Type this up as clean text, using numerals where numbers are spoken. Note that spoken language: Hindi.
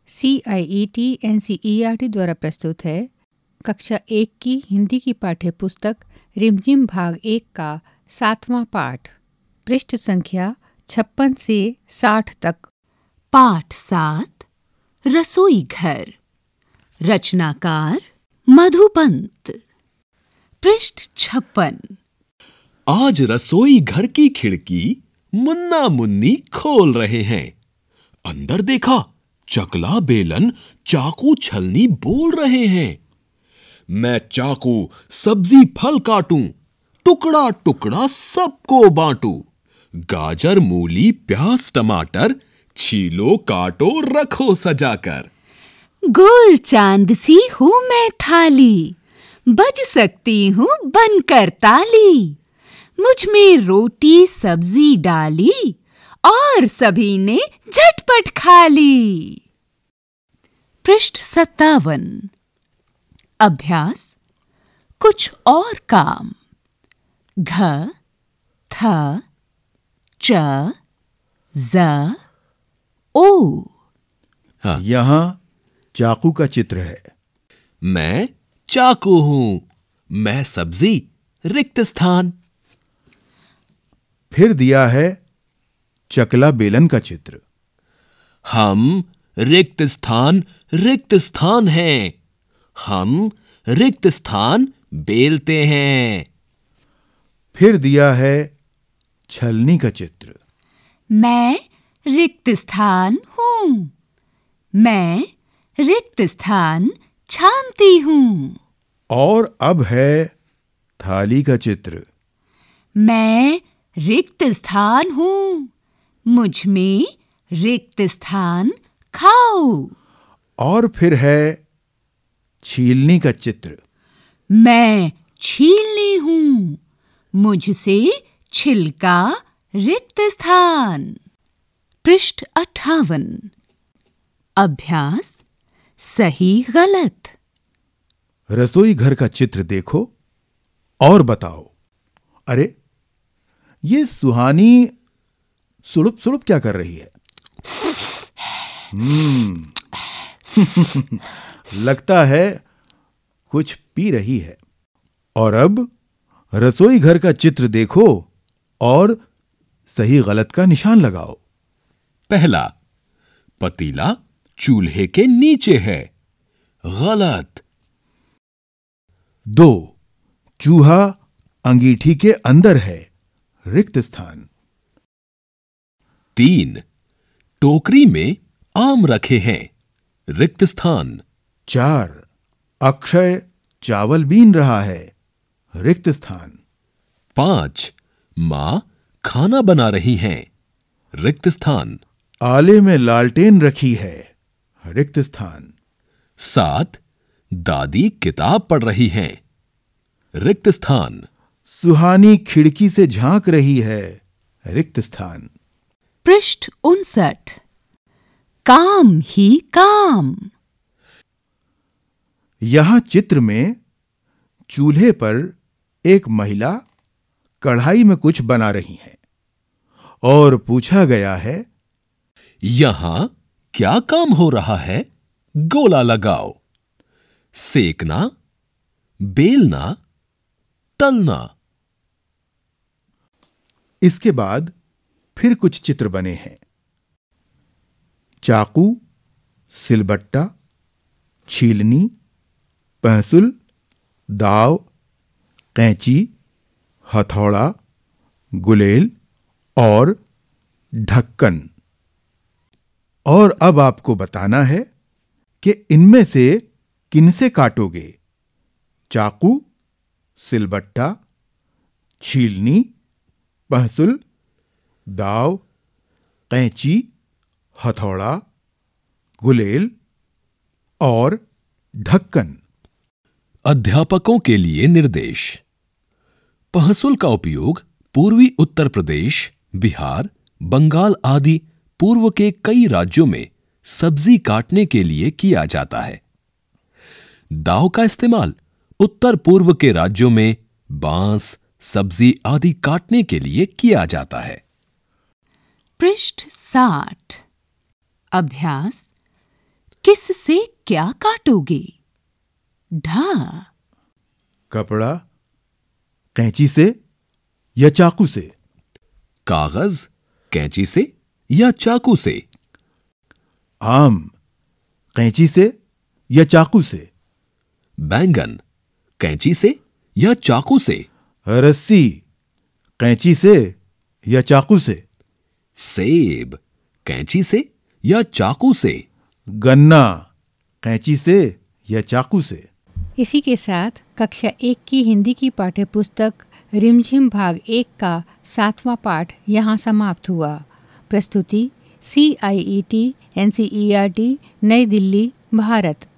CIET NCERT द्वारा प्रस्तुत है कक्षा 1 की हिंदी की पाठ्य पुस्तक रिमझिम भाग 1 का 7वां पाठ, पृष्ठ संख्या 56 से 60 तक। पाठ 7 रसोई घर। रचनाकार मधुपंत। पृष्ठ 56। आज रसोई घर की खिड़की मुन्ना मुन्नी खोल रहे हैं। अंदर देखा, चकला बेलन चाकू छलनी बोल रहे हैं। मैं चाकू सब्जी फल काटूं, टुकड़ा टुकड़ा सबको बांटूं। गाजर मूली प्याज टमाटर छीलो काटो रखो सजाकर। गोल चांद सी हूँ मैं थाली, बज सकती हूँ बनकर ताली। मुझ में रोटी सब्जी डाली और सभी ने झटपट खा ली। पृष्ठ 57। अभ्यास कुछ और काम। घ थ च ज ओ। यहाँ चाकू का चित्र है। मैं चाकू हूं, मैं सब्जी रिक्त स्थान। फिर दिया है चकला बेलन का चित्र। हम रिक्त स्थान हैं। हम रिक्त स्थान बेलते हैं। फिर दिया है छलनी का चित्र। मैं रिक्त स्थान हूँ। मैं रिक्त स्थान छानती हूँ। और अब है थाली का चित्र। मैं रिक्त स्थान हूँ। मुझ में रिक्त स्थान खाओ। और फिर है छीलनी का चित्र। मैं छीलनी हूँ। मुझसे छिलका रिक्त स्थान। पृष्ठ 58। अभ्यास सही गलत। रसोई घर का चित्र देखो और बताओ। अरे, ये सुहानी सुड़ुप सुड़ुप क्या कर रही है? लगता है कुछ पी रही है। और अब रसोई घर का चित्र देखो और सही गलत का निशान लगाओ। पहला, पतीला चूल्हे के नीचे है, गलत। 2, चूहा अंगीठी के अंदर है, रिक्त स्थान। 3, टोकरी में आम रखे हैं, रिक्त स्थान। 4, अक्षय चावल बीन रहा है, रिक्त स्थान। 5, मां खाना बना रही हैं, रिक्त स्थान। आले में लालटेन रखी है, रिक्त स्थान। 7, दादी किताब पढ़ रही हैं, रिक्त स्थान। सुहानी खिड़की से झांक रही है, रिक्त स्थान। पृष्ठ 59। काम ही काम। यहां चित्र में चूल्हे पर एक महिला कढ़ाई में कुछ बना रही है और पूछा गया है, यहां क्या काम हो रहा है? गोला लगाओ। सेकना, बेलना, तलना। इसके बाद फिर कुछ चित्र बने हैं। चाकू, सिलबट्टा, छीलनी, पहसुल, दाव, कैंची, हथौड़ा, गुलेल और ढक्कन। और अब आपको बताना है कि इनमें से किनसे काटोगे? चाकू, सिलबट्टा, छीलनी, पहसुल, दाव, कैंची, हथौड़ा, गुलेल और ढक्कन। अध्यापकों के लिए निर्देश। पहसुल का उपयोग पूर्वी उत्तर प्रदेश, बिहार, बंगाल आदि पूर्व के कई राज्यों में सब्जी काटने के लिए किया जाता है। दाव का इस्तेमाल उत्तर पूर्व के राज्यों में बांस, सब्जी आदि काटने के लिए किया जाता है। पृष्ठ 60। अभ्यास किससे क्या काटोगे? ढ। कपड़ा कैंची से या चाकू से? कागज कैंची से या चाकू से? आम कैंची से या चाकू से? बैंगन कैंची से या चाकू से? रस्सी कैंची से या चाकू से? सेब कैंची से या चाकू से? गन्ना कैंची से या चाकू से? इसी के साथ कक्षा 1 की हिंदी की पाठ्य पुस्तक रिमझिम भाग 1 का 7वां पाठ यहाँ समाप्त हुआ। प्रस्तुति CIET NCERT नई दिल्ली, भारत।